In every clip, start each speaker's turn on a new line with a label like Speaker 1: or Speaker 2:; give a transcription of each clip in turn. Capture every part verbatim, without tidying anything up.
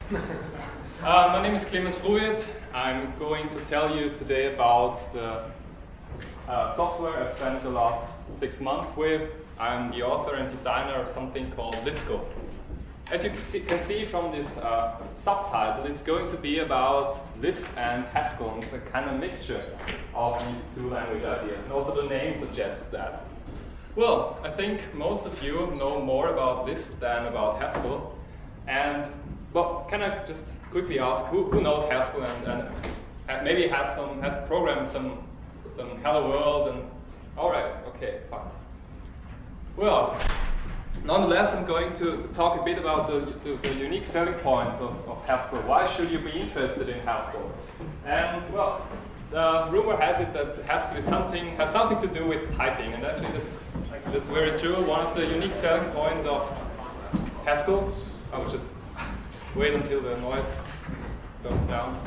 Speaker 1: uh, my name is Clemens Fruiet. I'm going to tell you today about the uh, software I've spent the last six months with. I'm the author and designer of something called Lisco. As you can see from this uh, subtitle, it's going to be about Lisp and Haskell, and it's a kind of mixture of these two language ideas. And also the name suggests that. Well, I think most of you know more about Lisp than about Haskell. And, well, can I just quickly ask, who, who knows Haskell and, and maybe has some has programmed some, some Hello World and, all right, okay, fine. Well, nonetheless, I'm going to talk a bit about the, the, the unique selling points of, of Haskell. Why should you be interested in Haskell? And, well, the rumor has it that Haskell is something, has something to do with typing, and actually that's, that's very true. One of the unique selling points of Haskell, I will just wait until the noise goes down.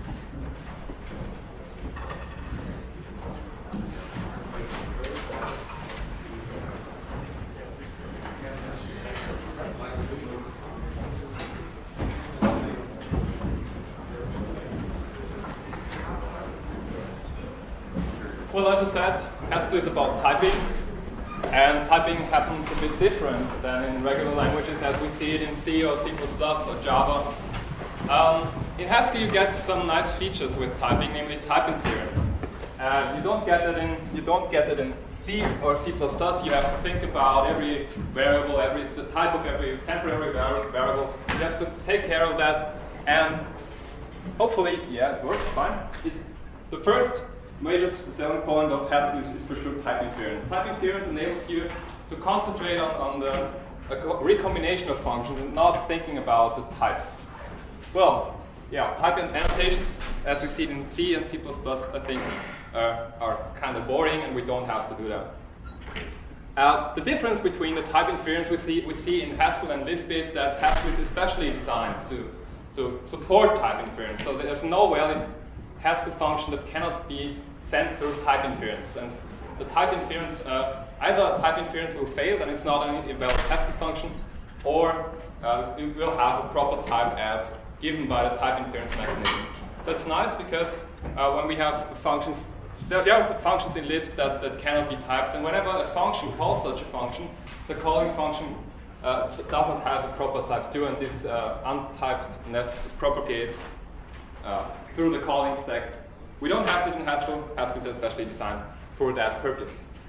Speaker 1: Well, as I said, Haskell is about typing, and typing happens a bit different than in regular languages as we see it in C or C plus plus or Java. Um, in Haskell you get some nice features with typing, namely type inference. Uh, you don't get it in you don't get it in C or C plus plus. You have to think about every variable, every the type of every temporary variable. You have to take care of that, and hopefully, yeah, it works fine. It, the first major selling point of Haskell is, is for sure type inference. Type inference enables you to concentrate on, on the a recombination of functions and not thinking about the types. Well, yeah, type annotations, as we see it in C and C plus plus, I think uh, are kind of boring, and we don't have to do that. Uh, the difference between the type inference we see, we see in Haskell and Lisp is that Haskell is especially designed to, to support type inference. So there's no valid Haskell function that cannot be sent through type inference. And the type inference, uh, either type inference will fail and it's not a valid Haskell function, or uh, it will have a proper type as given by the type inference mechanism. That's nice because uh, when we have functions, there, there are functions in Lisp that, that cannot be typed, and whenever a function calls such a function, the calling function uh, doesn't have a proper type too, and this uh, untypedness propagates uh, through the calling stack. We don't have that in Haskell. Haskell is especially designed for that purpose.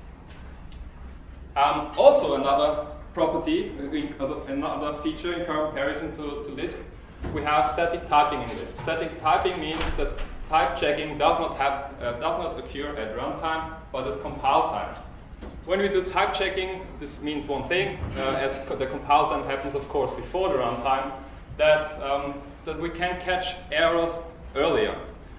Speaker 1: Um, also, another property, another feature in comparison to, to Lisp, we have static typing in Lisp. Static typing means that type checking does not have uh, does not occur at runtime, but at compile time. When we do type checking, this means one thing, uh, as co the compile time happens, of course, before the runtime, that um, that we can catch errors earlier.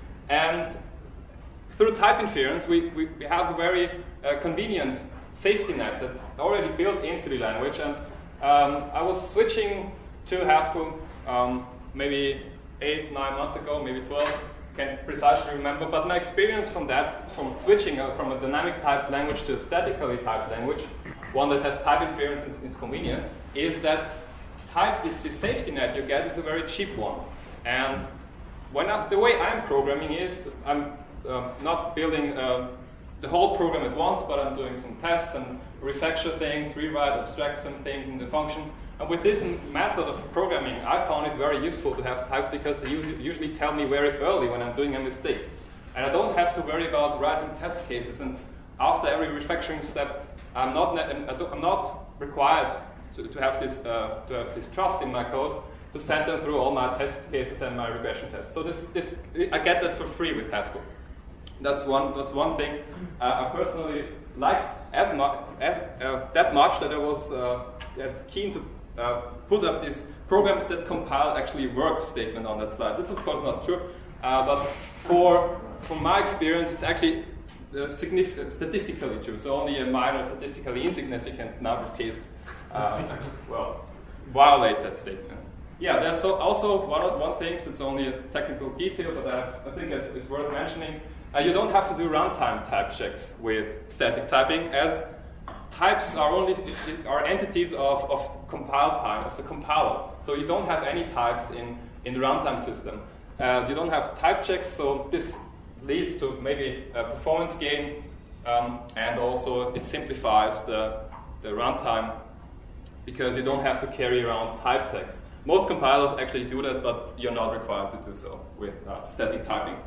Speaker 1: And through type inference, we, we, we have a very uh, convenient safety net that's already built into the language. And um, I was switching to Haskell um, maybe eight, nine months ago, maybe twelve, can't precisely remember. But my experience from that, from switching uh, from a dynamic typed language to a statically typed language, one that has type inference and is convenient, is that type, this, this safety net you get is a very cheap one. And When I, the way I'm programming is, I'm uh, not building uh, the whole program at once, but I'm doing some tests and refactor things, rewrite, abstract some things in the function. And with this method of programming, I found it very useful to have types because they usually, usually tell me very early when I'm doing a mistake. And I don't have to worry about writing test cases. And after every refactoring step, I'm not, I'm not required to, to, have this, uh, to have this trust in my code to send them through all my test cases and my regression tests. So this, this, I get that for free with Haskell. That's one, that's one thing uh, I personally like as much as uh, that much that I was uh, keen to uh, put up this programs that compile actually work statement on that slide. This is of course not true, uh, but for from my experience, it's actually uh, significant, statistically true. So only a minor, statistically insignificant number of cases, uh, well, violate that statement. Yeah, there's so also one one thing that's only a technical detail, but I, I think it's, it's worth mentioning. Uh, you don't have to do runtime type checks with static typing, as types are only are entities of, of compile time, of the compiler. So you don't have any types in, in the runtime system. Uh, you don't have type checks, so this leads to maybe a performance gain, um, and also it simplifies the, the runtime because you don't have to carry around type tags. Most compilers actually do that, but you're not required to do so with uh, static typing.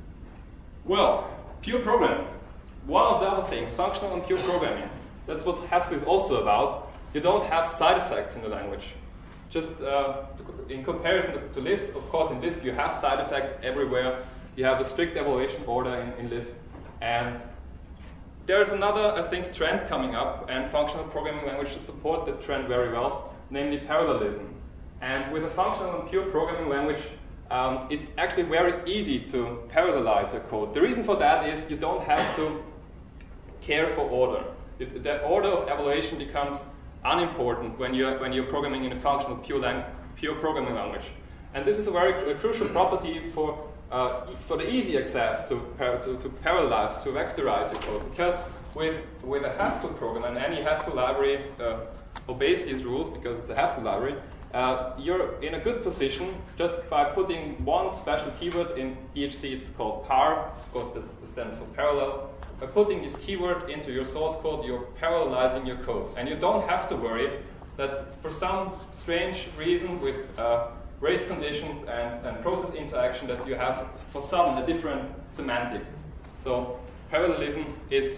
Speaker 1: Well, pure programming. One of the other things, functional and pure programming. That's what Haskell is also about. You don't have side effects in the language. Just uh, in comparison to Lisp, of course, in Lisp you have side effects everywhere. You have a strict evaluation order in, in Lisp. And there's another, I think, trend coming up, and functional programming languages support that trend very well, namely parallelism. And with a functional and pure programming language, um, it's actually very easy to parallelize your code. The reason for that is you don't have to care for order. It, the order of evaluation becomes unimportant when you're, when you're programming in a functional pure, lang pure programming language. And this is a very a crucial property for, uh, for the easy access to, par to, to parallelize, to vectorize your code. Because with, with a Haskell program, and any Haskell library uh, obeys these rules because it's a Haskell library, uh, you're in a good position just by putting one special keyword in E H C. It's called par, of course this stands for parallel. By putting this keyword into your source code, you're parallelizing your code. And you don't have to worry that for some strange reason with uh, race conditions and, and process interaction that you have for some a different semantic. So parallelism is,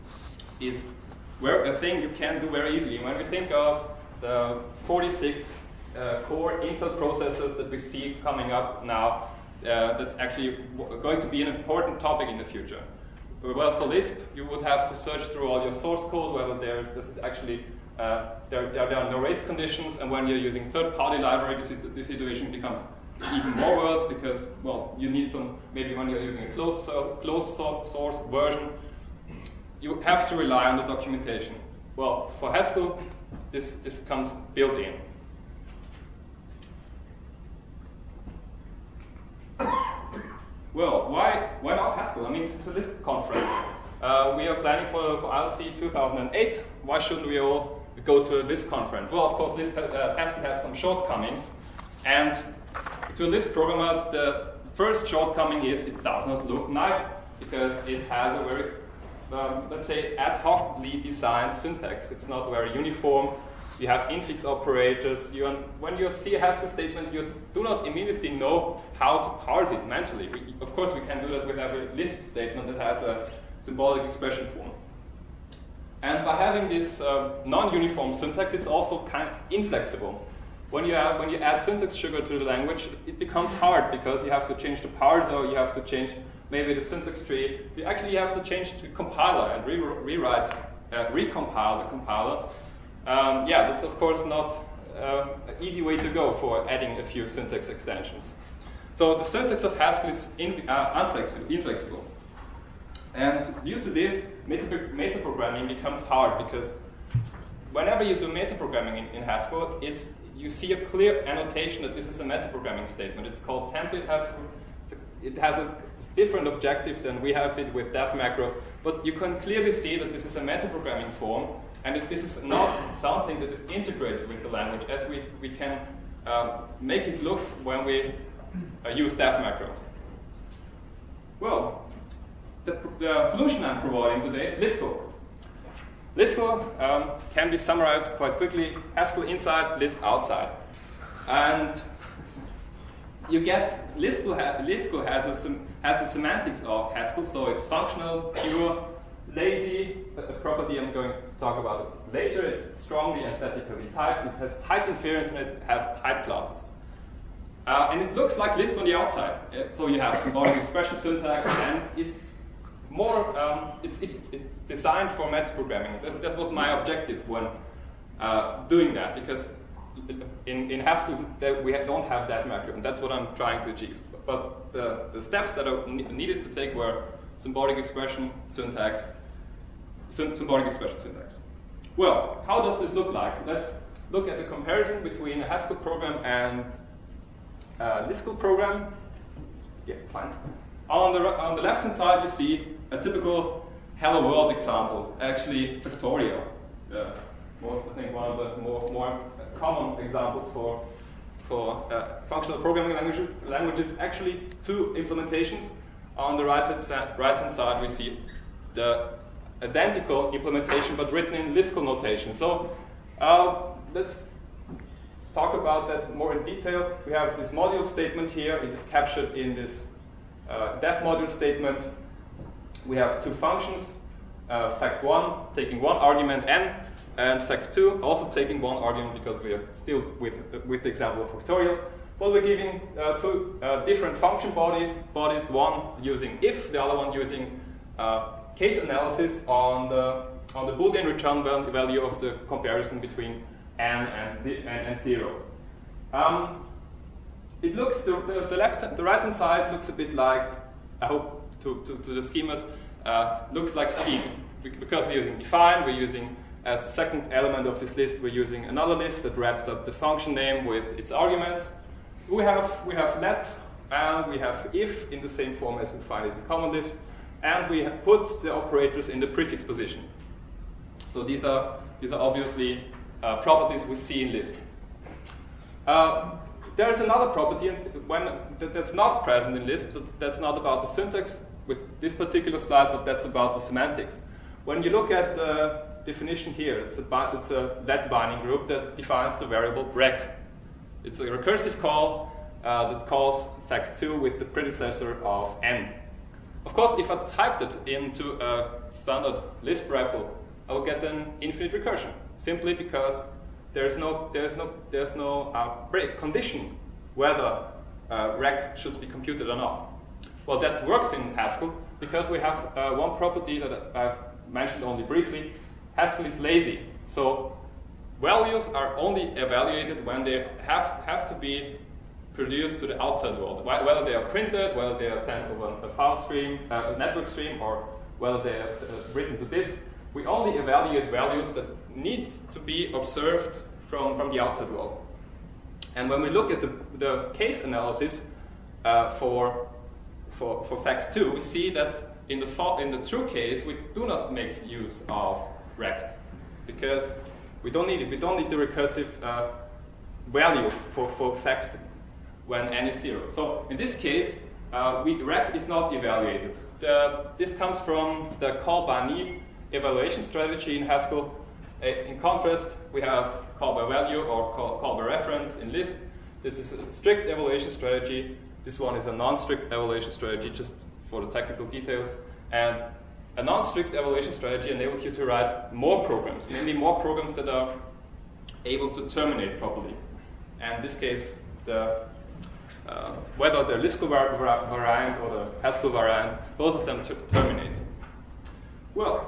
Speaker 1: is where a thing you can do very easily. When we think of the forty-six uh, core Intel processors that we see coming up now, uh, that's actually going to be an important topic in the future. Well, for Lisp, you would have to search through all your source code, whether there's, this is actually, uh, there, there, there are no race conditions, and when you're using third-party library, this, the situation becomes even more worse because, well, you need some, maybe when you're using a closed, uh, closed source version, you have to rely on the documentation. Well, for Haskell, this, this comes built in. Well, why, why not Haskell? I mean, it's a Lisp conference. Uh, we are planning for, for I L C two thousand eight. Why shouldn't we all go to a Lisp conference? Well, of course, Lisp, uh, Haskell has some shortcomings. And to a Lisp programmer, the first shortcoming is it does not look nice because it has a very, um, let's say, ad hocly designed syntax. It's not very uniform. You have infix operators. You, when you see a Haskell statement, you do not immediately know how to parse it mentally. We, of course, we can do that with every Lisp statement that has a symbolic expression form. And by having this uh, non-uniform syntax, it's also kind of inflexible. When you, have, when you add syntax sugar to the language, it becomes hard because you have to change the parser, you have to change maybe the syntax tree. You actually have to change the compiler and re rewrite, uh, recompile the compiler. Um, yeah, that's of course not uh, an easy way to go for adding a few syntax extensions. So the syntax of Haskell is in, uh, inflexible, inflexible. And due to this, metaprogramming becomes hard because whenever you do metaprogramming in, in Haskell, it's, you see a clear annotation that this is a metaprogramming statement. It's called template Haskell. It has a different objective than we have it with def macro, but you can clearly see that this is a metaprogramming form. And it, this is not something that is integrated with the language as we, we can uh, make it look when we uh, use def macro. Well, the, the solution I'm providing today is Lispel. Lispel um, can be summarized quite quickly. Haskell inside, Lisp outside. And you get, Lispel, ha Lispel has, a, has the semantics of Haskell, so it's functional, pure, lazy, a property I'm going to talk about later. It's strongly aesthetically typed. It has type inference and it has type classes. Uh, and it looks like Lisp on the outside. Uh, so you have symbolic expression syntax, and it's more, um, it's, it's, it's designed for metaprogramming. That, that was my objective when uh, doing that, because in, in Haskell we don't have that macro, and that's what I'm trying to achieve. But the, the steps that are needed to take were symbolic expression syntax, symbolic expression syntax. Well, how does this look like? Let's look at the comparison between a Haskell program and a Lispel program. Yeah, fine. On the, on the left-hand side, you see a typical Hello World example, actually factorial. Uh, most, I think, one of the more, more common examples for for uh, functional programming language, languages, actually two implementations. On the right-hand si- right-hand side, we see the identical implementation, but written in Liskell notation. So uh, let's talk about that more in detail. We have this module statement here. It is captured in this uh, def module statement. We have two functions, uh, fact one taking one argument n, and fact two also taking one argument because we are still with, uh, with the example of factorial. Well, we're giving uh, two uh, different function body, bodies, one using if, the other one using uh, case analysis on the, on the Boolean return value of the comparison between n and, z and, and zero. Um, it looks, the, the, the left, the right-hand side looks a bit like, I hope to, to, to the schemas, uh, looks like scheme. Because we're using define, we're using, as the second element of this list, we're using another list that wraps up the function name with its arguments. We have, we have let, and we have if in the same form as we find it in common list, and we have put the operators in the prefix position. So these are, these are obviously uh, properties we see in Lisp. Uh, there is another property when, that, that's not present in Lisp, but that's not about the syntax with this particular slide, but that's about the semantics. When you look at the definition here, it's a, it's a let binding group that defines the variable rec. It's a recursive call uh, that calls fact two with the predecessor of n. Of course, if I typed it into a standard Lisp R E P L, I will get an infinite recursion, simply because there's no, there's no, there's no uh, break condition whether uh, rec should be computed or not. Well, that works in Haskell because we have uh, one property that I've mentioned only briefly. Haskell is lazy, so values are only evaluated when they have to, have to be produced to the outside world, whether they are printed, whether they are sent over a file stream, uh, a network stream, or whether they are uh, written to disk. We only evaluate values that need to be observed from, from the outside world. And when we look at the, the case analysis uh, for, for, for fact two, we see that in the, in the true case, we do not make use of rect, because we don't need it. We don't need the recursive uh, value for, for fact when n is zero. So in this case, uh, we, rec is not evaluated. The, this comes from the call by need evaluation strategy in Haskell. Uh, in contrast, we have call by value or call, call by reference in Lisp. This is a strict evaluation strategy. This one is a non-strict evaluation strategy, just for the technical details. And a non-strict evaluation strategy enables you to write more programs, namely more programs that are able to terminate properly. And in this case, the, uh, whether the Liskell var var variant or the Haskell variant, both of them terminate. Well,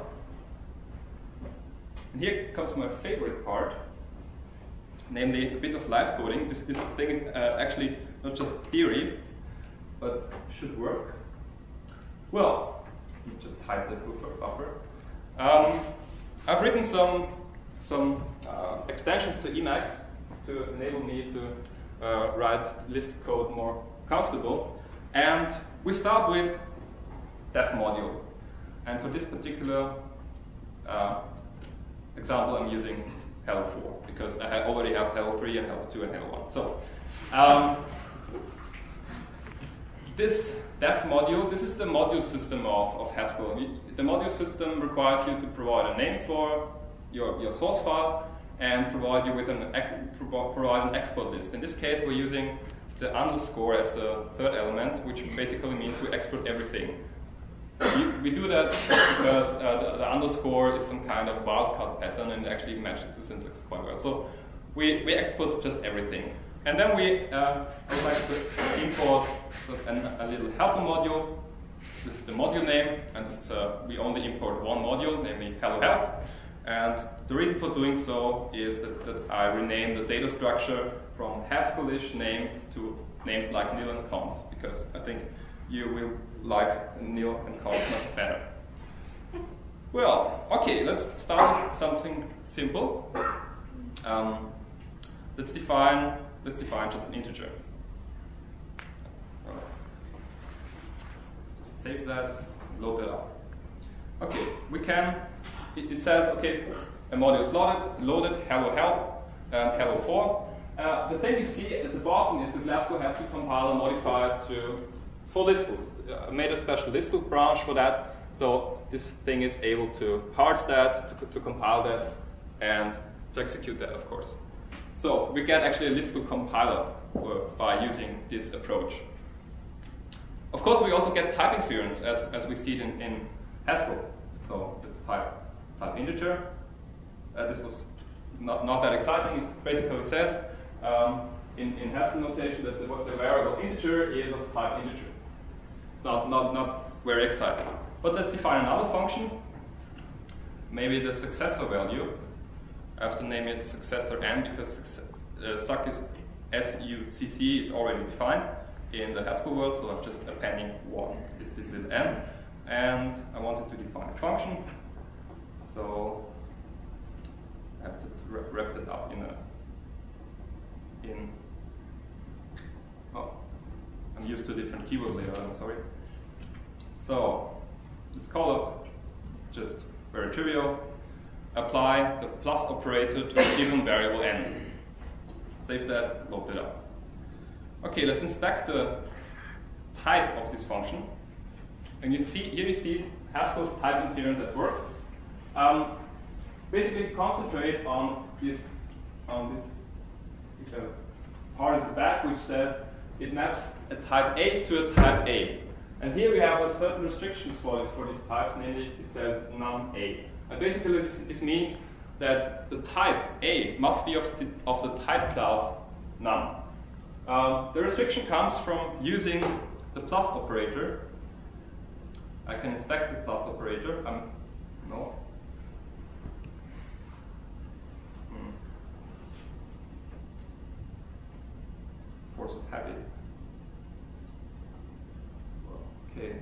Speaker 1: and here comes my favorite part, namely a bit of live coding. This, this thing is uh, actually not just theory, but should work. Well, just hide the buffer. buffer. Um, I've written some, some uh, extensions to Emacs to enable me to uh, write Lisp code more comfortable. And we start with def module. And for this particular uh, example, I'm using hello four, because I already have hello three and hello two and hello one. So um, this def module, this is the module system of, of Haskell. The module system requires you to provide a name for your, your source file and provide you with an provide an export list. In this case, we're using the underscore as the third element, which basically means we export everything. We, we do that because uh, the, the underscore is some kind of wildcard pattern and actually matches the syntax quite well. So we, we export just everything. And then we uh, would like to import so an, a little helper module. This is the module name, and this, uh, we only import one module, namely hello help. And the reason for doing so is that, that I rename the data structure from Haskell-ish names to names like nil and const, because I think you will like nil and const much better. Well, okay, let's start with something simple. Um, let's define let's define just an integer. Just save that, load that up. Okay, we can. It, it says okay, a module is loaded, loaded, hello help, and hello four. Uh, the thing you see at the bottom is that Glasgow has to compile and modify to for Lispel. I made a special Lispel branch for that, so this thing is able to parse that, to, to compile that, and to execute that, of course. So we get actually a Lispel compiler uh, by using this approach. Of course, we also get type inference as, as we see it in, in Haskell. So it's type, type integer. Uh, this was not, not that exciting. It basically says um, in, in Haskell notation that the, the variable integer is of type integer. It's not, not, not very exciting. But let's define another function. Maybe the successor value. I have to name it successor n because uh, suc is S U C C is already defined in the Haskell world, so I'm just appending one, this, this little n. And I wanted to define a function. So I have to wrap that up in a in oh I'm used to a different keyword layout, I'm sorry. So let's call up just very trivial. Apply the plus operator to a given variable n. Save that, load it up. Okay, let's inspect the type of this function. And you see here you see Haskell's type inference at work. Um, basically concentrate on this on this uh, part at the back which says it maps a type A to a type A. And here we have a certain restrictions for this for these types, namely it says none A. And basically this, this means that the type A must be of the, of the type class none. Uh, the restriction comes from using the plus operator. I can inspect the plus operator. Um, no. Hmm. Force of habit. Okay.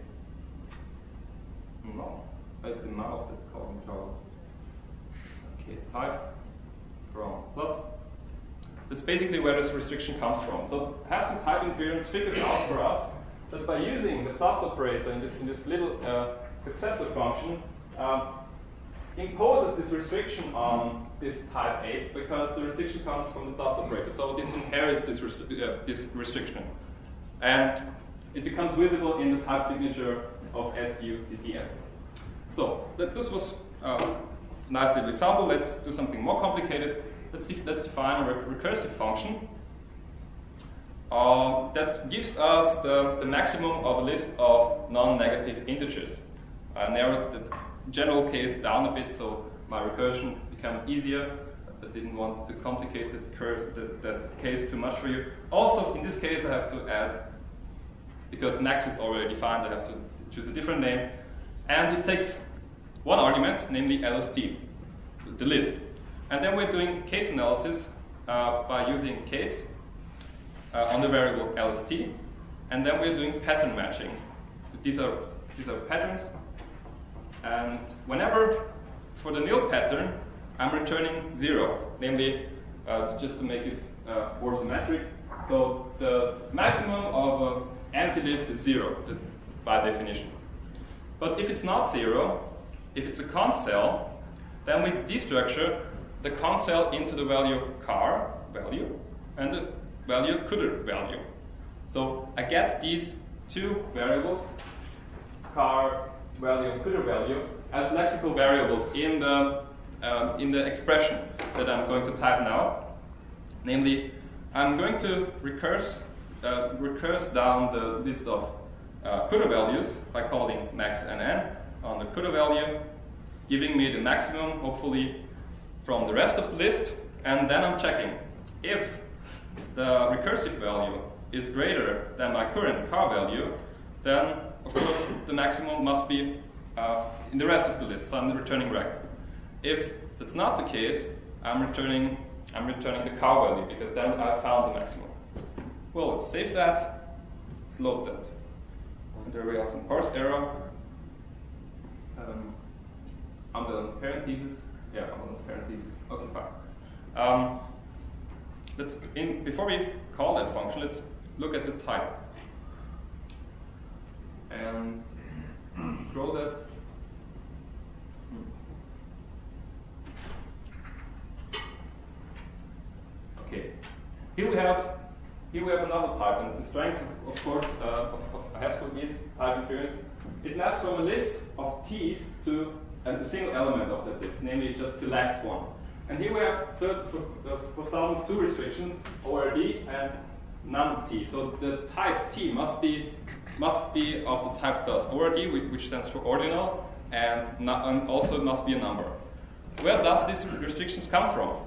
Speaker 1: No. That's the mouse that's calling Charles. Okay, type from plus. That's basically where this restriction comes from. So Haskell type inference figures out for us that by using the plus operator in this, in this little uh, successor function, uh, imposes this restriction on this type A because the restriction comes from the plus operator. So this inherits this, restri uh, this restriction. And it becomes visible in the type signature of S U C C N. So that this was uh, a nice little example. Let's do something more complicated. Let's, def let's define a re recursive function uh, that gives us the, the maximum of a list of non-negative integers. I narrowed the general case down a bit so my recursion becomes easier. I didn't want to complicate that, that, that case too much for you. Also, in this case, I have to add, because max is already defined, I have to choose a different name. And it takes one argument, namely L S T, the list. And then we're doing case analysis uh, by using case uh, on the variable L S T. And then we're doing pattern matching. These are, these are patterns. And whenever, for the nil pattern, I'm returning zero, namely, uh, just to make it uh, more symmetric. So the maximum of an empty list is zero, just by definition. But if it's not zero, if it's a const cell, then we destructure the const cell into the value car value and the value coulter value. So I get these two variables, car value and coulter value, as lexical variables in the uh, in the expression that I'm going to type now. Namely, I'm going to recurse uh, recurse down the list of uh, coulter values by calling max and n on the coulter value, giving me the maximum, hopefully, from the rest of the list, and then I'm checking if the recursive value is greater than my current car value, then of course the maximum must be uh, in the rest of the list, so I'm returning rec. If that's not the case, I'm returning I'm returning the car value because then I found the maximum. Well, let's save that. Let's load that. And there we have some parse error. Um, unbalanced parentheses. Yeah, unbalanced parentheses. Okay, fine. Um, let's in before we call that function, let's look at the type. And scroll that. Okay. strength, of course, uh, of, of Haskell is type inference. It maps from a list of t's to a single element of that list, namely it just selects one. And here we have third, for, for some two restrictions, O R D and none t. So the type t must be must be of the type class O R D, which stands for ordinal, and, and also it must be a number. Where does these restrictions come from?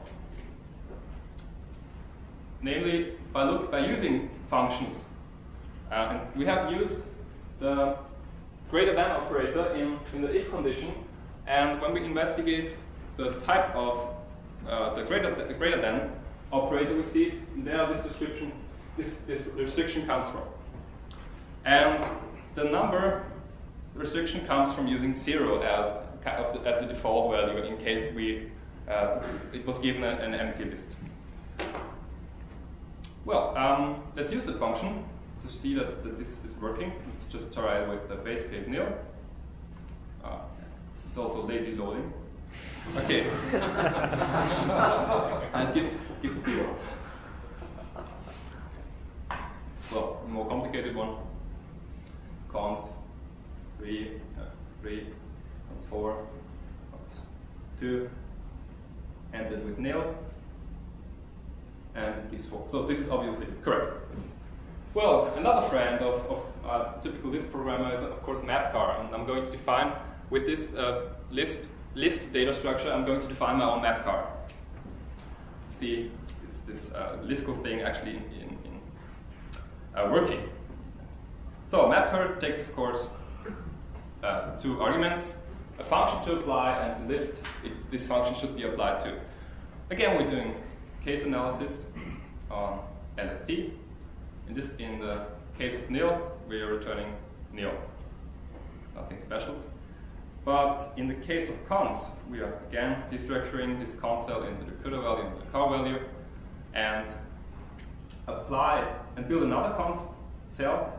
Speaker 1: Namely, by look by using functions. Uh, and we have used the greater than operator in, in the if condition, and when we investigate the type of uh, the greater the greater than operator, we see there this description this this restriction comes from. And the number restriction comes from using zero as kind of the, as the default value in case we uh, it was given a, an empty list. Well, um, let's use the function to see that, that this is working. Let's just try it with the base case nil. Uh, it's also lazy loading. Okay. And it gives, gives zero. Well, a more complicated one. Cons three, uh, three, cons four, cons two, ended with nil. And it gives four. So this is obviously correct. Well, another friend of, of uh, typical list programmer is, of course, mapcar. And I'm going to define, with this uh, list, list data structure, I'm going to define my own mapcar. See this, this uh, Liskell thing actually in, in, in uh, working. So mapcar takes, of course, uh, two arguments, a function to apply, and the list it, this function should be applied to. Again, we're doing case analysis on L S T. In this, in the case of nil, we are returning nil. Nothing special. But in the case of cons, we are again destructuring this cons cell into the CUDA value, into the car value, and apply and build another cons cell.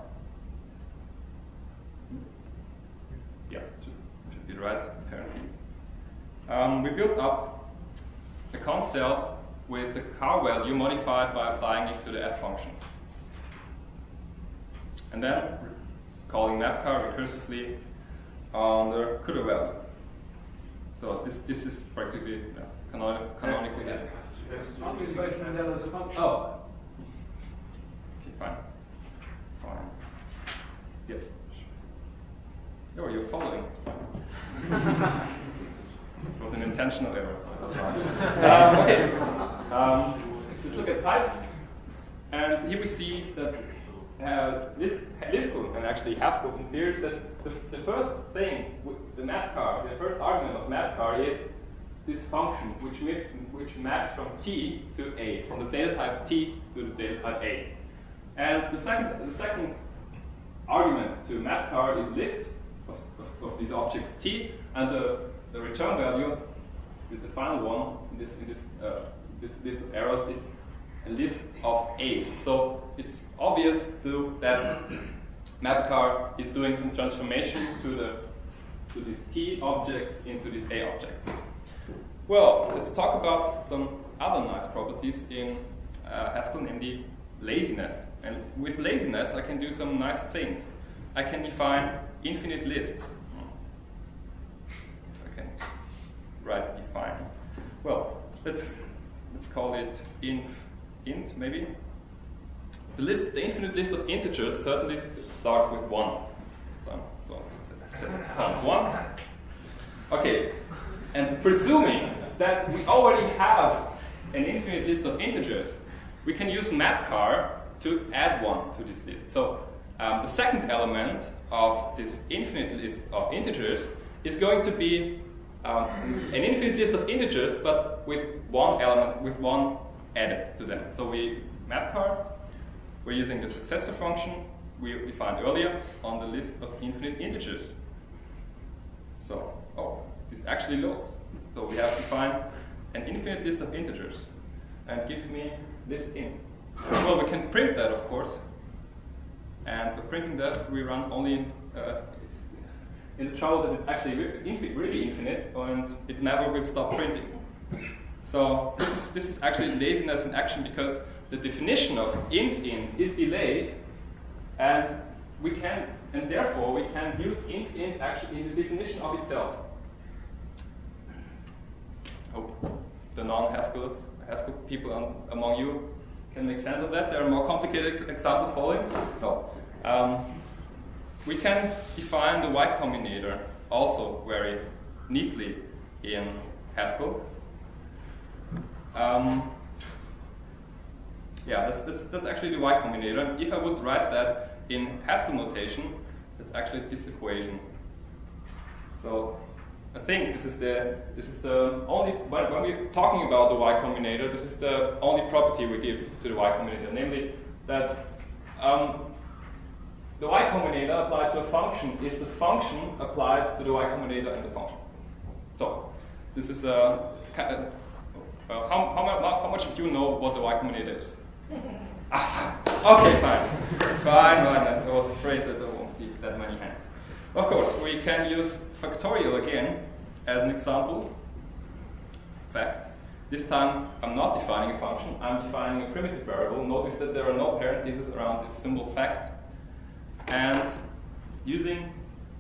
Speaker 1: Yeah, should, should be right. Apparently, um, we built up a cons cell with the car value modified by applying it to the f function. And then calling mapcar recursively on the CUDA value. So this this is practically yeah, canonic, canonically.
Speaker 2: Yeah. Aren't we invoking that as a function?
Speaker 1: Oh. Okay, fine. Fine. Yep. Oh, you're following. It was an intentional error. um, okay. Um, let's look at type. And here we see that uh, this Liskell and actually Haskell infers that the, the first thing, with the mapcar, the first argument of mapcar is this function which, maps, which maps from t to a, from the data type t to the data type a. And the second, the second argument to mapcar is list of, of, of these objects t, and the, the return value, with the final one in this in this uh, this list of errors is a list of a's. So it's obvious to that mapcar is doing some transformation to the to these t objects into these a objects. Well, let's talk about some other nice properties in uh, Haskell, namely laziness. And with laziness, I can do some nice things. I can define infinite lists. I can write define. Well, let's let's call it inf int maybe. The list, the infinite list of integers certainly starts with one. So, so, so counts one. Okay, and presuming that we already have an infinite list of integers, we can use mapcar to add one to this list. So um, the second element of this infinite list of integers is going to be um, an infinite list of integers, but with one element, with one added to them. So we mapcar, we're using the successor function we defined earlier on the list of infinite integers. So, oh, this actually loads. So we have defined an infinite list of integers, and it gives me list in. Well, we can print that, of course, and by printing that, we run only in, uh, in the trouble that it's actually re really infinite, and it never will stop printing. So this is this is actually laziness in action, because the definition of inf in is delayed And we can, and therefore we can use int int actually in the definition of itself. Hope the non-Haskell Haskell people on, among you can make sense of that. There are more complicated ex examples following. No. Um, we can define the Y Combinator also very neatly in Haskell. Um, yeah, that's, that's, that's actually the Y Combinator. And if I would write that in Haskell notation, it's actually this equation. So I think this is the this is the only when, when we're talking about the Y Combinator, this is the only property we give to the Y Combinator, namely that um, the Y Combinator applied to a function is the function applied to the Y Combinator and the function. So this is a uh, uh, how, how, how much of you know what the Y Combinator is? Ah, okay, fine, fine, fine. I was afraid that I won't see that many hands. Of course, we can use factorial again as an example. Fact. This time, I'm not defining a function. I'm defining a primitive variable. Notice that there are no parentheses around this symbol fact. And using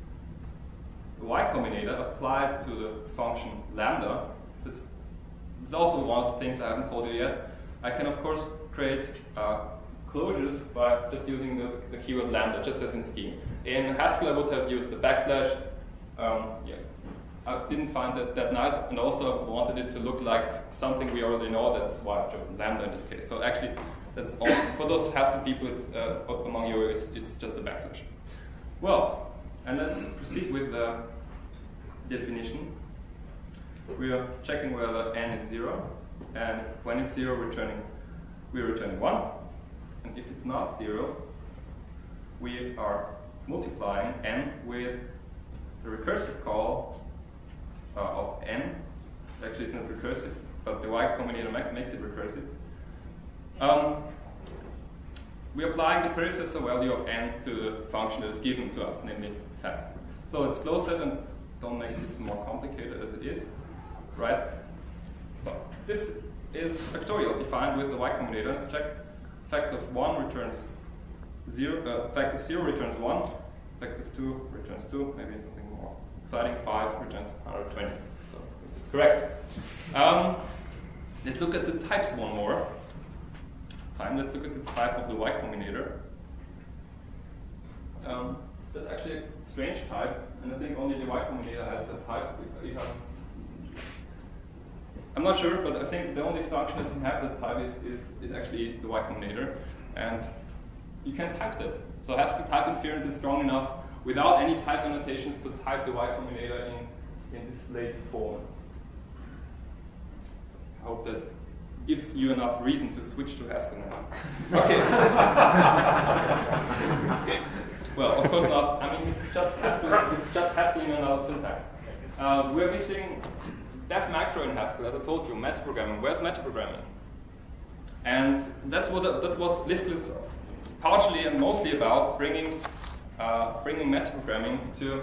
Speaker 1: the Y Combinator applied to the function lambda, that's, that's also one of the things I haven't told you yet. I can, of course, create uh, closures by just using the, the keyword lambda, just as in Scheme. In Haskell, I would have used the backslash. Um, yeah, I didn't find that that nice, and also wanted it to look like something we already know. That's why I chose lambda in this case. So actually, that's all, for those Haskell people it's, uh, among you, it's, it's just a backslash. Well, and let's proceed with the definition. We are checking whether n is zero, and when it's zero, returning we're returning one, and if it's not zero, we are multiplying n with the recursive call uh, of n. Actually, it's not recursive, but the Y Combinator ma makes it recursive. Um, we're applying the predecessor value of n to the function that is given to us, namely fact. So let's close that and don't make this more complicated as it is, right? So this is factorial defined with the Y Combinator. Let's check. Fact of one returns zero. Uh, fact of zero returns one. Fact of two returns two. Maybe something more exciting. Five returns one hundred twenty. So it's correct. Um, let's look at the types one more time. Let's look at the type of the Y Combinator. Um, that's actually a strange type, and I think only the Y Combinator has that type. We have I'm not sure, but I think the only function that can have that type is, is, is actually the Y Combinator, and you can type that. So Haskell type inference is strong enough without any type annotations to type the Y Combinator in, in this lazy form. I hope that gives you enough reason to switch to Haskell now. Okay. Well, of course not. I mean, this is just Haskell, it's just Haskell in another syntax. Uh, we're missing def macro in Haskell, as I told you, metaprogramming. Where's metaprogramming? And that's what the, that was Liskell is partially and mostly about, bringing uh, bringing metaprogramming to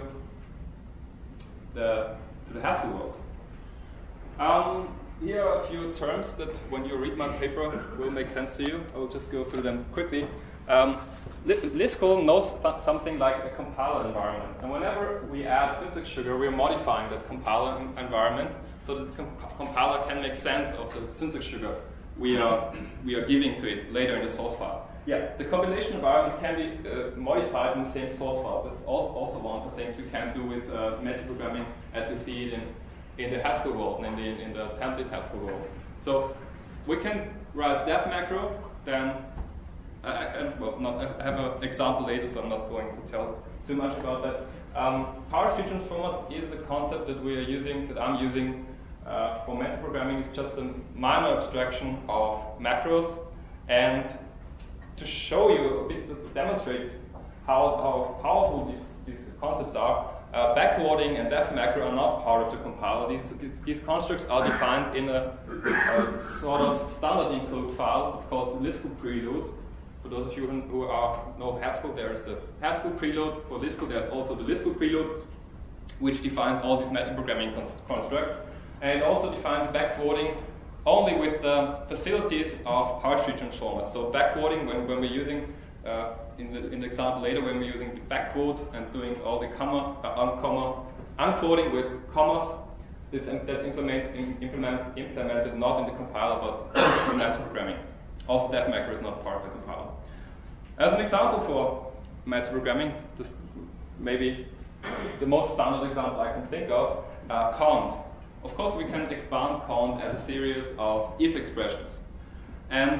Speaker 1: the to the Haskell world. Um, here are a few terms that, when you read my paper, will make sense to you. I will just go through them quickly. Um, Liskell knows th something like a compiler environment, and whenever we add syntax sugar, we're modifying that compiler environment so that the comp compiler can make sense of the syntax sugar we are we are giving to it later in the source file. Yeah, the compilation environment can be uh, modified in the same source file. That's also, also one of the things we can do with uh, metaprogramming as we see it in in the Haskell world, namely in, in the template Haskell world. So we can write def macro, then. I, I, well, not, I have an example later, so I'm not going to tell too much about that. Um, power tree transformers is the concept that we are using, that I'm using uh, for metaprogramming. It's just a minor abstraction of macros, and to show you a bit, to demonstrate how, how powerful these, these concepts are, uh, backwarding and def macro are not part of the compiler. These, these, these constructs are defined in a, a sort of standard include file. It's called Liskell prelude. For those of you who are know Haskell, there is the Haskell preload. For Liskell, there's also the Liskell preload, which defines all these metaprogramming constructs. And it also defines backwarding only with the facilities of power tree transformers. So backwarding, when, when we're using uh, in the, in the example later when we're using the backquote and doing all the comma, uh, uncomma, unquoting with commas. It's, that's implement, implement, implemented not in the compiler but in metaprogramming. Also, def macro is not part of the compiler. As an example for metaprogramming, just maybe the most standard example I can think of, uh, count. Of course, we can expand count as a series of if expressions. And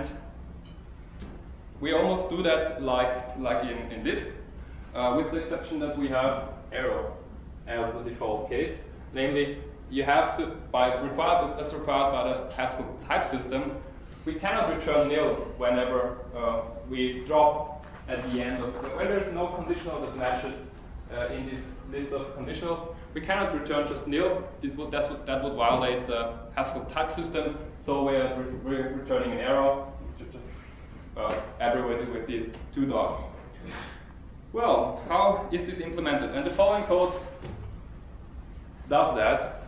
Speaker 1: we almost do that like, like in, in this, uh, with the exception that we have arrow as the default case. Namely, you have to, by required, that's required by the Haskell type system, we cannot return nil whenever uh, we drop at the end of, when there's no conditional that matches uh, in this list of conditionals, we cannot return just nil. It would, that's what, that would violate the Haskell type system, so we're, re we're returning an error, just uh, abbreviated with these two dots. Well, how is this implemented? And the following code does that.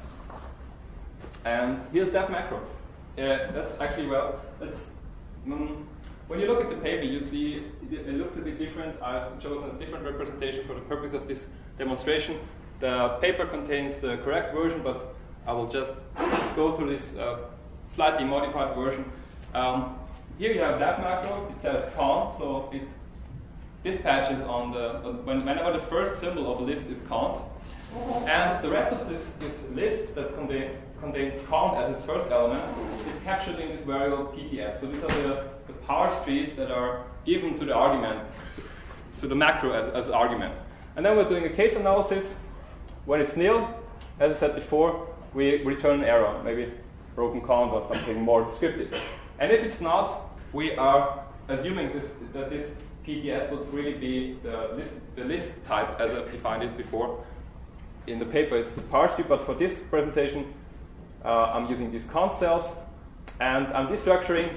Speaker 1: And here's def macro. Uh, that's actually, well, that's, um, when you look at the paper, you see it, it looks a bit different. I've chosen a different representation for the purpose of this demonstration. The paper contains the correct version, but I will just go through this uh, slightly modified version. Um, here you have def macro. It says count, so it dispatches on the uh, when, whenever the first symbol of a list is count, and the rest of this, this list that contain, contains count as its first element is captured in this variable P T S. So these are the, the parse trees that are given to the argument, to, to the macro as, as argument. And then we're doing a case analysis. When it's nil, as I said before, we return an error, maybe broken count or something more descriptive. And if it's not, we are assuming this, that this P T S would really be the list, the list type as I've defined it before. In the paper, it's the parse tree, but for this presentation, uh, I'm using these count cells, and I'm destructuring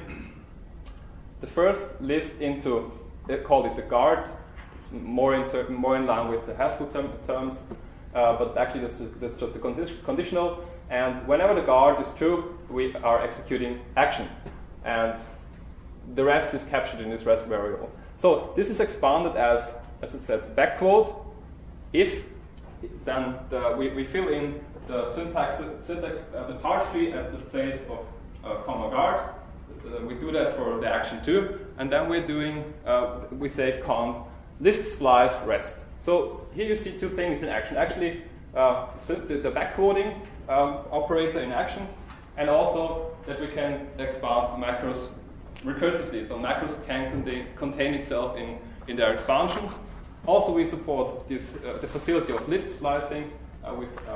Speaker 1: the first list into, they call it the guard. It's more in, more in line with the Haskell term, terms, uh, but actually that's, that's just a condi conditional. And whenever the guard is true, we are executing action, and the rest is captured in this rest variable. So this is expanded as, as I said, backquote. If then the, we, we fill in the syntax, syntax uh, the parse tree at the place of uh, comma guard. Uh, we do that for the action too, and then we're doing, uh, we say count list splice rest. So here you see two things in action. Actually, uh, so the, the backquoting um, operator in action, and also that we can expand macros recursively. So macros can contain, contain itself in, in their expansion. Also, we support this, uh, the facility of list splicing uh, with uh,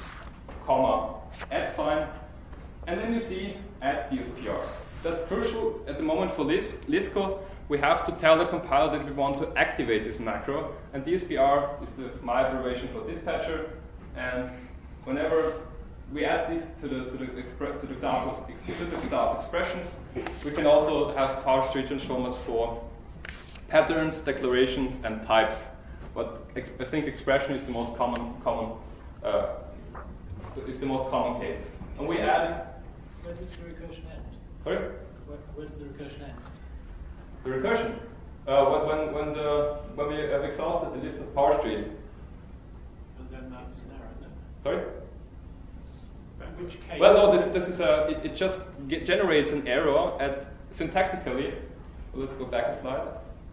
Speaker 1: comma add sign. And then you see add D S P R. That's crucial at the moment for Lis Liskell. We have to tell the compiler that we want to activate this macro. And D S P R is the, my abbreviation for dispatcher. And whenever we add this to the, to the, to the class of syntax class expressions, we can also have parse tree transformers for patterns, declarations, and types. But I think expression is the most common, common uh, is the most common case. And we add.
Speaker 3: Where does the recursion end?
Speaker 1: Sorry.
Speaker 3: Where, where does the recursion end?
Speaker 1: The recursion. Uh, when when when the when we have exhausted the list of parse trees.
Speaker 3: And then that's an error, isn't it?
Speaker 1: Sorry.
Speaker 3: But in which case?
Speaker 1: Well, no. This this is a. It, it just get, generates an error at syntactically. Well, let's go back a slide.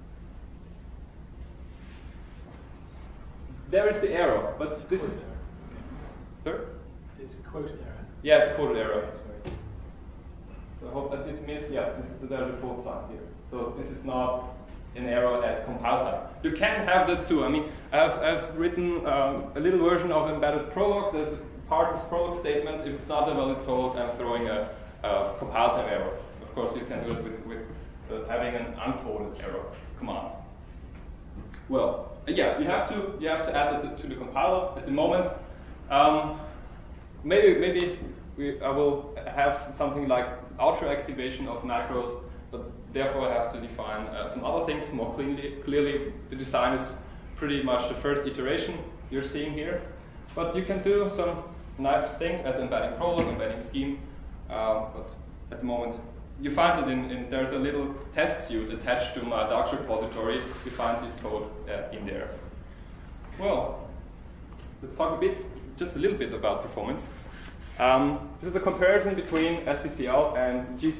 Speaker 1: There is the error, but this is. Sorry?
Speaker 3: It's a quoted error.
Speaker 1: Yeah, it's a quoted error. Sorry. So I hope that didn't miss. Yeah, this is the report sign here. So this is not an error at compile time. You can have that too. I mean, I've, I've written um, a little version of embedded Prolog that parses Prolog statements. If it's not a valid code, I'm throwing a, a compile time error. Of course, you can do it with, with uh, having an unquoted error command. Well. Yeah, you have to you have to add it to, to the compiler at the moment. Um, maybe maybe we, I will have something like auto activation of macros, but therefore I have to define uh, some other things more cleanly. Clearly, the design is pretty much the first iteration you're seeing here, but you can do some nice things as embedding Prolog, embedding scheme. Uh, but at the moment, you find it in, in, there's a little test suite attached to my Docs repository. You find this code uh, in there. Well, let's talk a bit, just a little bit about performance. Um, this is a comparison between S B C L and G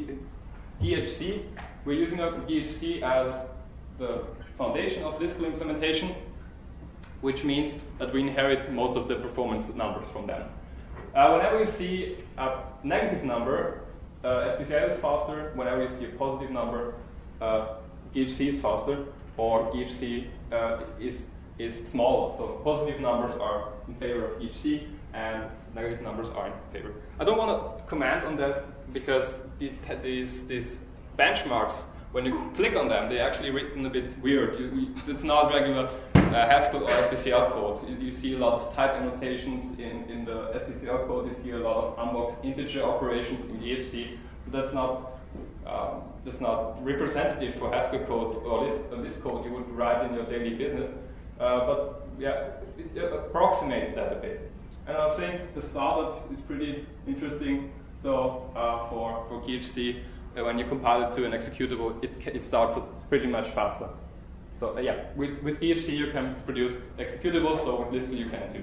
Speaker 1: H C. We're using G H C as the foundation of Liskell implementation, which means that we inherit most of the performance numbers from them. Uh, whenever you see a negative number, uh, S B C L is faster. Whenever you see a positive number, uh, G H C is faster, or G H C uh, is, is smaller. So positive numbers are in favor of G H C, and negative numbers are in favor. I don't want to comment on that because these, these benchmarks, when you click on them, they're actually written a bit weird. You, you, it's not regular uh, Haskell or S B C L code. You, you see a lot of type annotations in, in the S B C L code. You see a lot of unboxed integer operations in G H C. So that's not um, that's not representative for Haskell code or this, uh, this code you would write in your daily business. Uh, but yeah, it, it approximates that a bit. And I think the startup is pretty interesting. So uh, for, for G H C, uh, when you compile it to an executable, it, it starts pretty much faster. So uh, yeah, with, with G H C you can produce executables, so with Liskell you can too.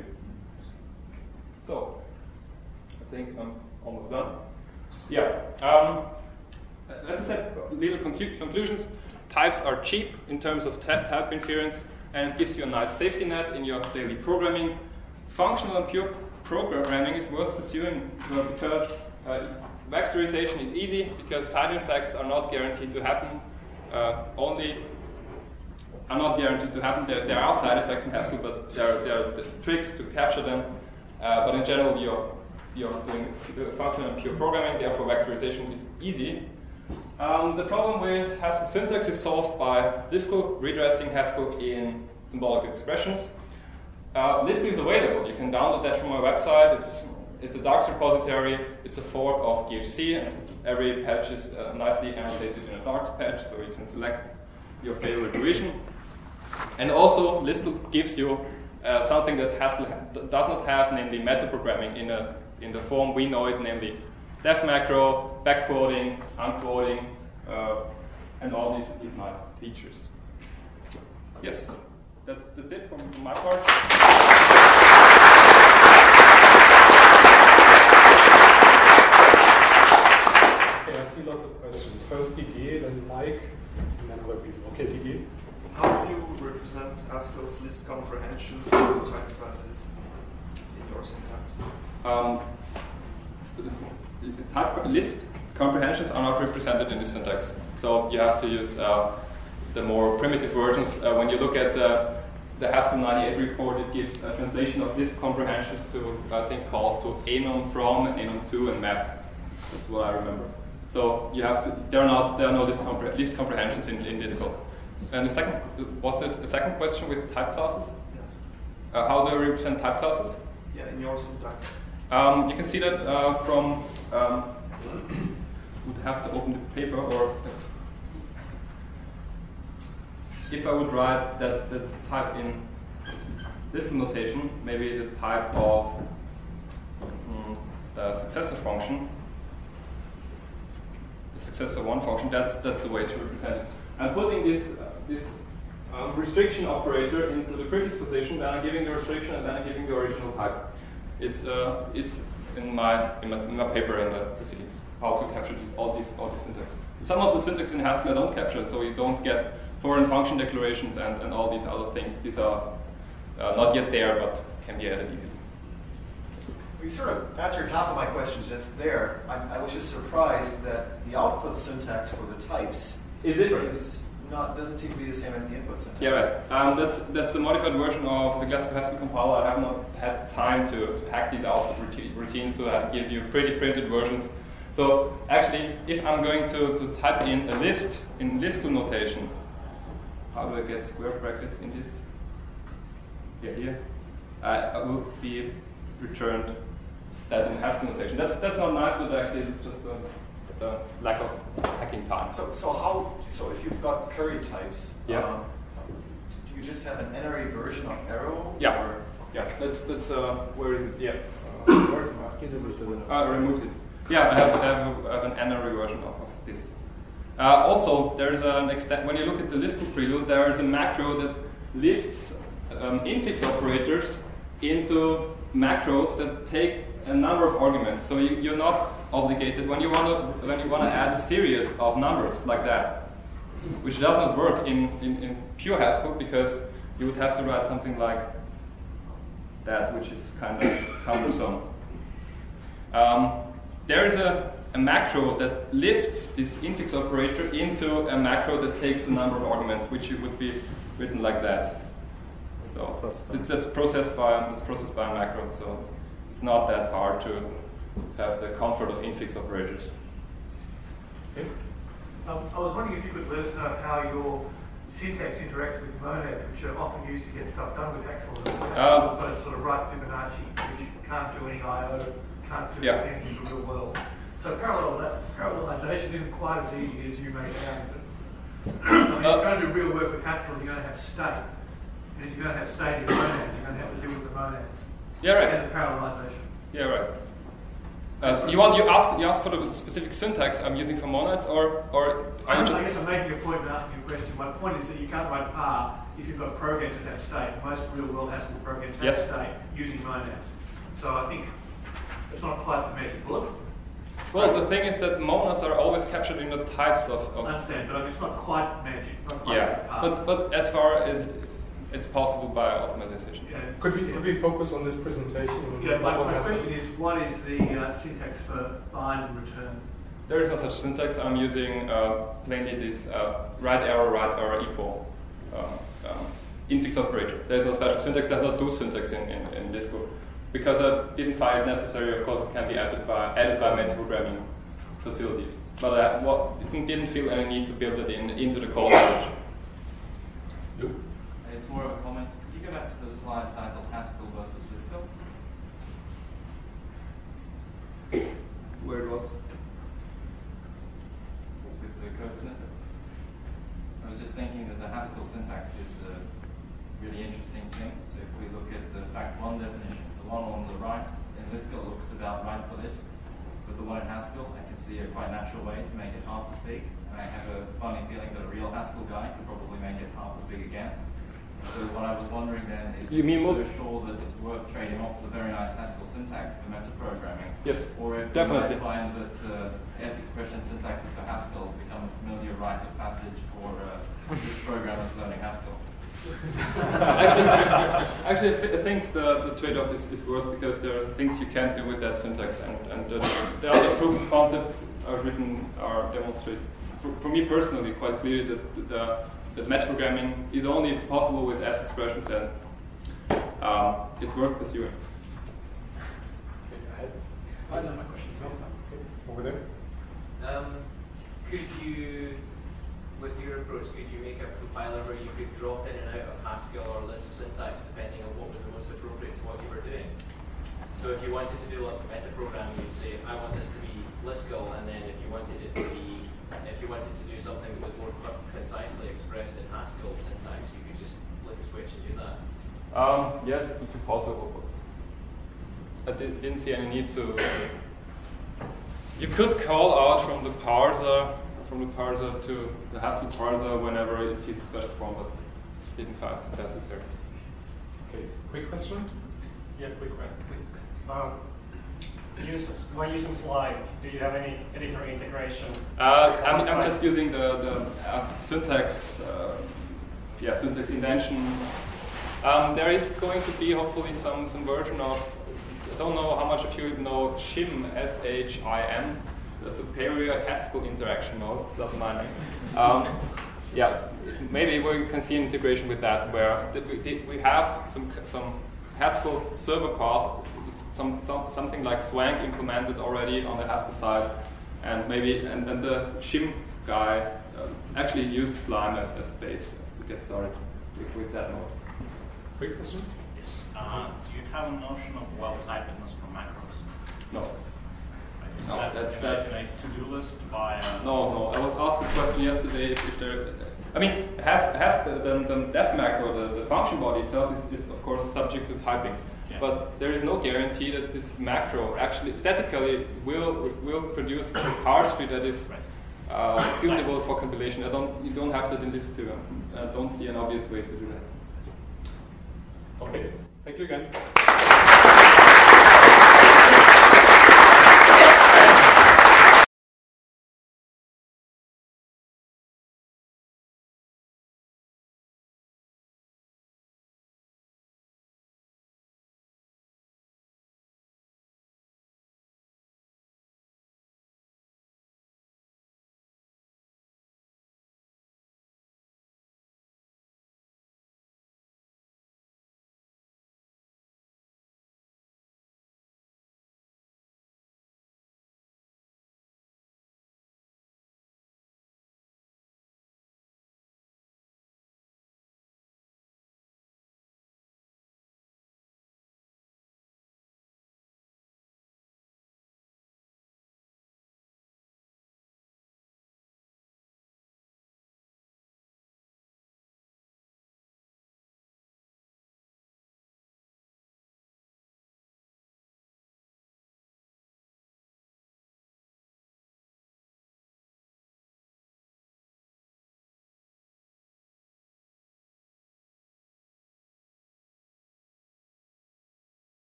Speaker 1: So, I think I'm almost done. Yeah, um, as I said, little conclu conclusions. Types are cheap in terms of type inference, and it gives you a nice safety net in your daily programming. Functional and pure programming is worth pursuing uh, because uh, vectorization is easy, because side effects are not guaranteed to happen. Uh, only are not guaranteed to happen. There, there are side effects in Haskell, but there are, there are the tricks to capture them. Uh, but in general, you're, you're doing functional and pure programming, therefore vectorization is easy. Um, the problem with Haskell syntax is solved by Liskell, redressing Haskell in symbolic expressions. Uh, Liskell is available. You can download that from my website. It's, it's a Docs repository. It's a fork of G H C, and every patch is uh, nicely annotated in a Docs patch, so you can select your favorite revision. And also, Liskell gives you uh, something that Haskell does not have, namely metaprogramming in, a, in the form we know it, namely def macro, backquoting, unquoting, uh, and all these, these nice features. Yes, that's, that's it from, from my part.
Speaker 4: Okay, I see lots of questions. First Didier, then Mike, and then other people. Okay, Didier.
Speaker 5: How do you represent Haskell's list comprehensions and type classes in your syntax?
Speaker 1: Um, type list comprehensions are not represented in the syntax, so you have to use uh, the more primitive versions. Uh, when you look at the, the Haskell ninety-eight report, it gives a translation of list comprehensions to, I think, calls to anon from, and anon to, and map. That's what I remember. So you have to. There are not there are no list, compre list comprehensions in, in this code. And the second was this a second question with type classes?
Speaker 5: Yeah.
Speaker 1: Uh, how do you represent type classes?
Speaker 5: Yeah, in your syntax.
Speaker 1: Um, you can see that uh, from. Um, would have to open the paper, or if I would write that that type in this notation, maybe the type of um, the successor function, the successor one function. That's that's the way to represent it. I'm putting this uh, this um, restriction operator into the prefix position, then I'm giving the restriction, and then I'm giving the original type. It's uh, it's in my, in my in my paper in the proceedings how to capture these, all these all these syntax. Some of the syntax in Haskell I don't capture, so you don't get foreign function declarations and, and all these other things. These are uh, not yet there, but can be added easily.
Speaker 6: You sort of answered half of my questions just there. I, I was just surprised that the output syntax for the types
Speaker 1: is different.
Speaker 6: Is not doesn't seem to be the same as the input syntax.
Speaker 1: Yeah, right. Um, that's that's the modified version of the Glasgow Haskell compiler. I have not had time to, to hack these output routines to uh, give you pretty printed versions. So actually, if I'm going to, to type in a list in Liskell notation, how do I get square brackets in this? Yeah, here. Uh, I will be returned that in Haskell notation. That's that's not nice, but actually it's just a, a lack of hacking time.
Speaker 6: So so how so if you've got curry types,
Speaker 1: yeah.
Speaker 6: Um, do you just have an N R A version of arrow?
Speaker 1: Yeah.
Speaker 6: Or?
Speaker 1: Yeah. That's that's uh where is it? Yeah. Uh, where's my? I removed it. Yeah, I have, I have, I have an N R A version of, of this. Uh, also, there's an extent, when you look at the Lisp prelude, there is a macro that lifts um, infix operators into macros that take a number of arguments. So you, you're not obligated when you want to when you want to add a series of numbers like that, which does not work in, in, in pure Haskell because you would have to write something like that, which is kind of cumbersome. Um, there is a, a macro that lifts this infix operator into a macro that takes the number of arguments, which it would be written like that. So it's, it's processed by it's processed by a macro. So it's not that hard to, to have the comfort of infix operators.
Speaker 2: Okay. Um, I was wondering if you could let us know how your syntax interacts with monads, which are often used to get stuff done with Haskell, um, but sort of write Fibonacci, which can't do any I O, can't do
Speaker 1: yeah.
Speaker 2: anything in the real world. So parallel, that, parallelization isn't quite as easy as you make it out, is it? I mean, if you're going to do real work with Haskell, you're going to have state. And if you're going to have state in monads, you're going to have to deal with the monads.
Speaker 1: Yeah, right.
Speaker 2: And the parallelization.
Speaker 1: Yeah, right. Uh, you want you ask you ask for the specific syntax I'm using for monads, or or are you just?
Speaker 2: I guess I'm making a point and asking a question. My point is that you can't write R if you've got programs that have state. Most real-world Haskell programs have
Speaker 1: yes.
Speaker 2: state using monads. So I think it's not quite the magic bullet.
Speaker 1: Well, the thing is that monads are always captured in the types of. of
Speaker 2: I understand, but I mean, it's not quite magic. Not quite
Speaker 1: yeah, but but as far as it's possible by automatization.
Speaker 2: Yeah.
Speaker 4: Could we could we focus on this presentation?
Speaker 2: Yeah, my, my question is, what is the uh, syntax for bind and return?
Speaker 1: There is no such syntax. I'm using uh, plainly this uh, right arrow, right arrow equal um, um, infix operator. There is no special syntax. Does not do syntax in, in, in this book because I didn't find it necessary. Of course, it can be added by added by metaprogramming facilities, but I well, didn't feel any need to build it in into the code language.
Speaker 7: It's more of a comment. Could you go back to the slide titled Haskell versus Lisp?
Speaker 1: Where it was?
Speaker 7: With the code snippets. I was just thinking that the Haskell syntax is a really interesting thing. So if we look at the fact one definition, the one on the right in Lisp looks about right for Lisp, but the one in Haskell, I can see a quite natural way to make it half as big. And I have a funny feeling that a real Haskell guy could probably make it half as big again. So what I was wondering then is,
Speaker 1: you mean
Speaker 7: so sure that it's worth trading off the very nice Haskell syntax for metaprogramming?
Speaker 1: Yes,
Speaker 7: or if
Speaker 1: definitely.
Speaker 7: you might find that uh, S expression syntaxes for Haskell become a familiar rite of passage for uh, this programmers learning Haskell.
Speaker 1: actually, actually, I, th I think the, the trade-off is, is worth because there are things you can't do with that syntax, and, and the, the other proof of concepts are written are demonstrated. For, for me personally, quite clearly that the that metaprogramming is only possible with S expressions, and um, it's worth pursuing.
Speaker 3: I know my questions.
Speaker 4: Over there.
Speaker 8: Um, could you, with your approach, could you make a compiler where you could drop in and out of Haskell or Lisp syntax depending on what was the most appropriate to what you were doing? So if you wanted to do lots of metaprogramming, you'd say, I want this to be Liskell, and then if you wanted it to be, if you wanted to do something that was more concisely expressed in Haskell syntax, you could just flip a switch and do that.
Speaker 1: Um, yes, it could possible. I did, didn't see any need to. You could call out from the parser, from the parser to the Haskell parser whenever it sees a special form, but didn't find it necessary.
Speaker 4: Okay, quick question.
Speaker 3: Yeah, quick question. Um, use, when using Slide, do you have any editor integration?
Speaker 1: Uh, I'm, I'm just using the, the uh, syntax, uh, yeah, syntax invention. Um, there is going to be hopefully some, some version of, I don't know how much of you know Shim, S H I M, the Superior Haskell Interaction Mode, that's my name. Um, yeah, maybe we can see integration with that, where we, we have some, some Haskell server part, some, something like Swank implemented already on the Haskell side, and maybe and, and the Shim guy uh, actually used Slime as, as base to get started with, with that node.
Speaker 4: Quick question?
Speaker 9: Yes. Uh, do you have a notion of well-typedness for macros?
Speaker 1: No.
Speaker 9: Is
Speaker 1: no,
Speaker 9: that
Speaker 1: that's,
Speaker 9: in
Speaker 1: that's
Speaker 9: a, a to-do list by a...
Speaker 1: No, no. I was asked a question yesterday if, if there... I mean, it has, has the, the, the def macro, the, the function body itself is, is of course subject to typing. Yeah. But there is no guarantee that this macro actually statically will will produce a parse tree that is
Speaker 9: right.
Speaker 1: uh, suitable for compilation. I don't, you don't have that in this tutorial. I don't see an obvious way to do that.
Speaker 4: Okay, thank you again.